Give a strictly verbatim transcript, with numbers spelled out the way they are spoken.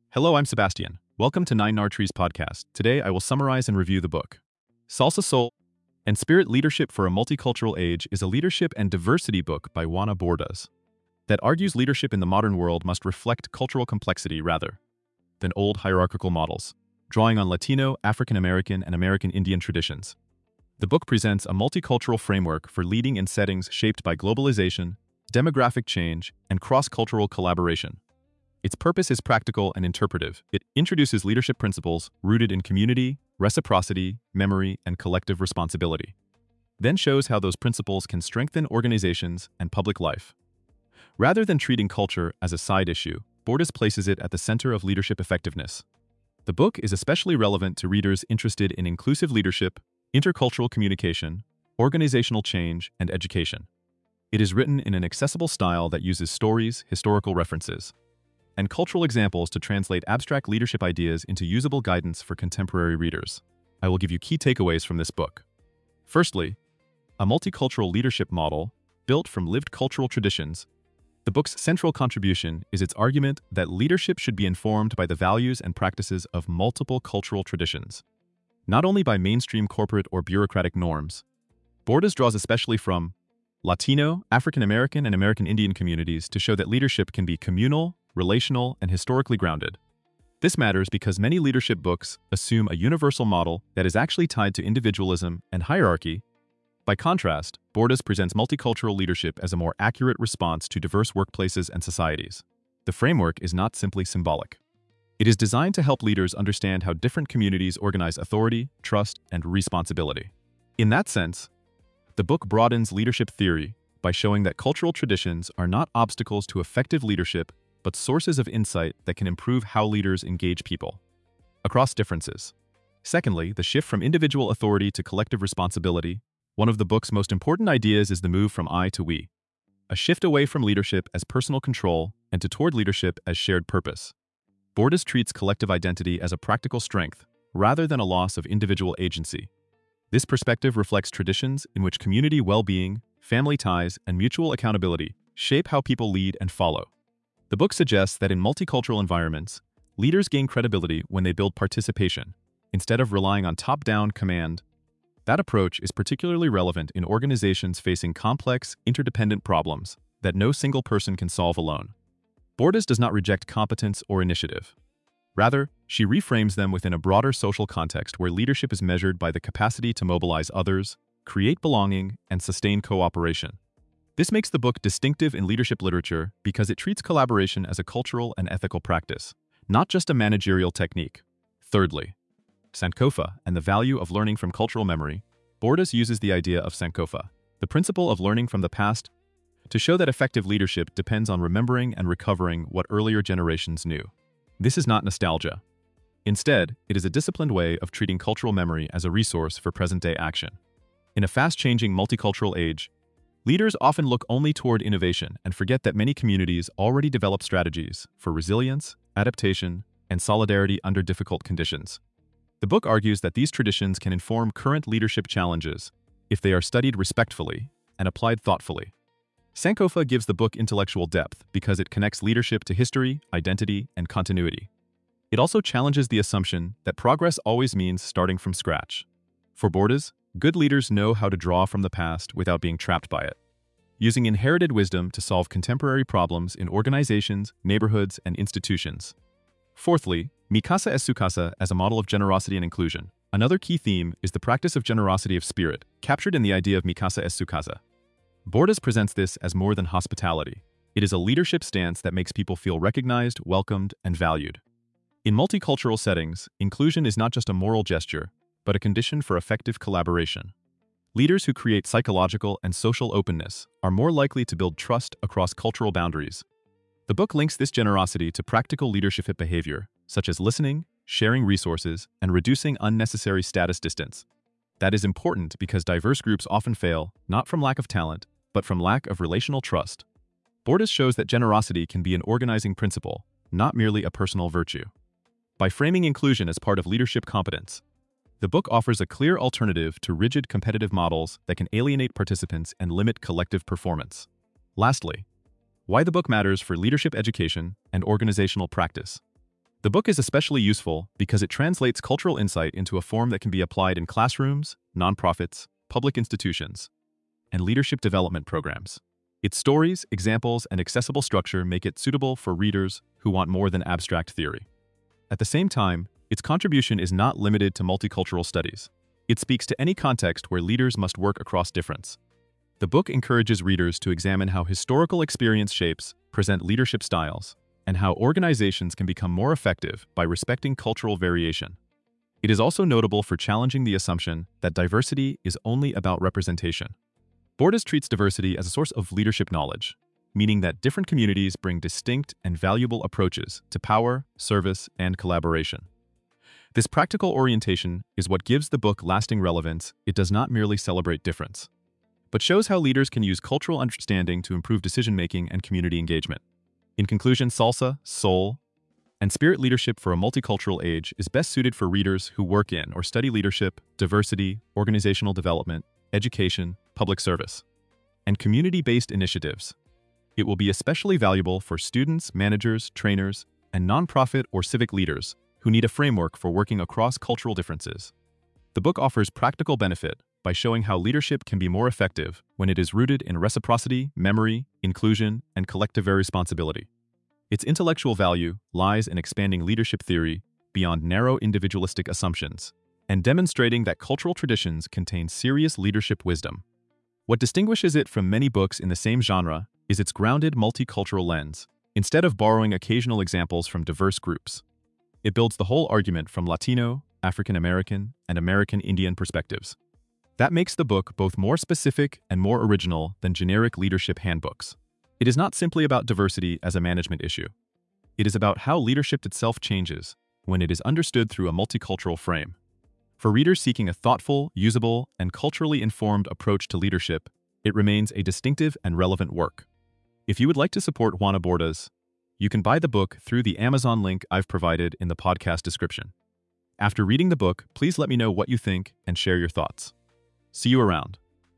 Hello, I'm Sebastian. Welcome to Nine Nar Trees podcast. Today, I will summarize and review the book. Salsa Soul and Spirit Leadership for a Multicultural Age is a leadership and diversity book by Juana Bordas that argues leadership in the modern world must reflect cultural complexity rather than old hierarchical models, drawing on Latino, African American, and American Indian traditions. The book presents a multicultural framework for leading in settings shaped by globalization, demographic change, and cross-cultural collaboration. Its purpose is practical and interpretive. It introduces leadership principles rooted in community, reciprocity, memory, and collective responsibility, then shows how those principles can strengthen organizations and public life. Rather than treating culture as a side issue, Bordas places it at the center of leadership effectiveness. The book is especially relevant to readers interested in inclusive leadership, intercultural communication, organizational change, and education. It is written in an accessible style that uses stories, historical references, and cultural examples to translate abstract leadership ideas into usable guidance for contemporary readers. I will give you key takeaways from this book. Firstly, a multicultural leadership model built from lived cultural traditions. The book's central contribution is its argument that leadership should be informed by the values and practices of multiple cultural traditions, not only by mainstream corporate or bureaucratic norms. Bordas draws especially from Latino, African American, and American Indian communities to show that leadership can be communal, relational, and historically grounded. This matters because many leadership books assume a universal model that is actually tied to individualism and hierarchy. By contrast, Bordas presents multicultural leadership as a more accurate response to diverse workplaces and societies. The framework is not simply symbolic. It is designed to help leaders understand how different communities organize authority, trust, and responsibility. In that sense, the book broadens leadership theory by showing that cultural traditions are not obstacles to effective leadership, but sources of insight that can improve how leaders engage people across differences. Secondly, the shift from individual authority to collective responsibility. One of the book's most important ideas is the move from I to we, a shift away from leadership as personal control and to toward leadership as shared purpose. Bordas treats collective identity as a practical strength rather than a loss of individual agency. This perspective reflects traditions in which community well-being, family ties, and mutual accountability shape how people lead and follow. The book suggests that in multicultural environments, leaders gain credibility when they build participation, instead of relying on top-down command. That approach is particularly relevant in organizations facing complex, interdependent problems that no single person can solve alone. Bordas does not reject competence or initiative. Rather, she reframes them within a broader social context where leadership is measured by the capacity to mobilize others, create belonging, and sustain cooperation. This makes the book distinctive in leadership literature because it treats collaboration as a cultural and ethical practice, not just a managerial technique. Thirdly, Sankofa and the value of learning from cultural memory. Bordas uses the idea of Sankofa, the principle of learning from the past, to show that effective leadership depends on remembering and recovering what earlier generations knew. This is not nostalgia. Instead, it is a disciplined way of treating cultural memory as a resource for present-day action. In a fast-changing multicultural age, leaders often look only toward innovation and forget that many communities already develop strategies for resilience, adaptation, and solidarity under difficult conditions. The book argues that these traditions can inform current leadership challenges if they are studied respectfully and applied thoughtfully. Sankofa gives the book intellectual depth because it connects leadership to history, identity, and continuity. It also challenges the assumption that progress always means starting from scratch. For Bordas, good leaders know how to draw from the past without being trapped by it, using inherited wisdom to solve contemporary problems in organizations, neighborhoods, and institutions. Fourthly, Mi Casa es Su Casa as a model of generosity and inclusion. Another key theme is the practice of generosity of spirit, captured in the idea of Mi Casa es Su Casa. Bordas presents this as more than hospitality. It is a leadership stance that makes people feel recognized, welcomed, and valued. In multicultural settings, inclusion is not just a moral gesture, but a condition for effective collaboration. Leaders who create psychological and social openness are more likely to build trust across cultural boundaries. The book links this generosity to practical leadership behavior, such as listening, sharing resources, and reducing unnecessary status distance. That is important because diverse groups often fail, not from lack of talent, but from lack of relational trust. Bordas shows that generosity can be an organizing principle, not merely a personal virtue. By framing inclusion as part of leadership competence, the book offers a clear alternative to rigid competitive models that can alienate participants and limit collective performance. Lastly, why the book matters for leadership education and organizational practice. The book is especially useful because it translates cultural insight into a form that can be applied in classrooms, nonprofits, public institutions, and leadership development programs. Its stories, examples, and accessible structure make it suitable for readers who want more than abstract theory. At the same time, its contribution is not limited to multicultural studies. It speaks to any context where leaders must work across difference. The book encourages readers to examine how historical experience shapes, present leadership styles, and how organizations can become more effective by respecting cultural variation. It is also notable for challenging the assumption that diversity is only about representation. Bordas treats diversity as a source of leadership knowledge, meaning that different communities bring distinct and valuable approaches to power, service, and collaboration. This practical orientation is what gives the book lasting relevance. It does not merely celebrate difference, but shows how leaders can use cultural understanding to improve decision-making and community engagement. In conclusion, Salsa, Soul, and Spirit Leadership for a Multicultural Age is best suited for readers who work in or study leadership, diversity, organizational development, education, public service, and community-based initiatives. It will be especially valuable for students, managers, trainers, and nonprofit or civic leaders who need a framework for working across cultural differences. The book offers practical benefit by showing how leadership can be more effective when it is rooted in reciprocity, memory, inclusion, and collective responsibility. Its intellectual value lies in expanding leadership theory beyond narrow individualistic assumptions and demonstrating that cultural traditions contain serious leadership wisdom. What distinguishes it from many books in the same genre is its grounded multicultural lens. Instead of borrowing occasional examples from diverse groups, it builds the whole argument from Latino, African American, and American Indian perspectives. That makes the book both more specific and more original than generic leadership handbooks. It is not simply about diversity as a management issue. It is about how leadership itself changes when it is understood through a multicultural frame. For readers seeking a thoughtful, usable, and culturally informed approach to leadership, it remains a distinctive and relevant work. If you would like to support Juana Bordas, you can buy the book through the Amazon link I've provided in the podcast description. After reading the book, please let me know what you think and share your thoughts. See you around.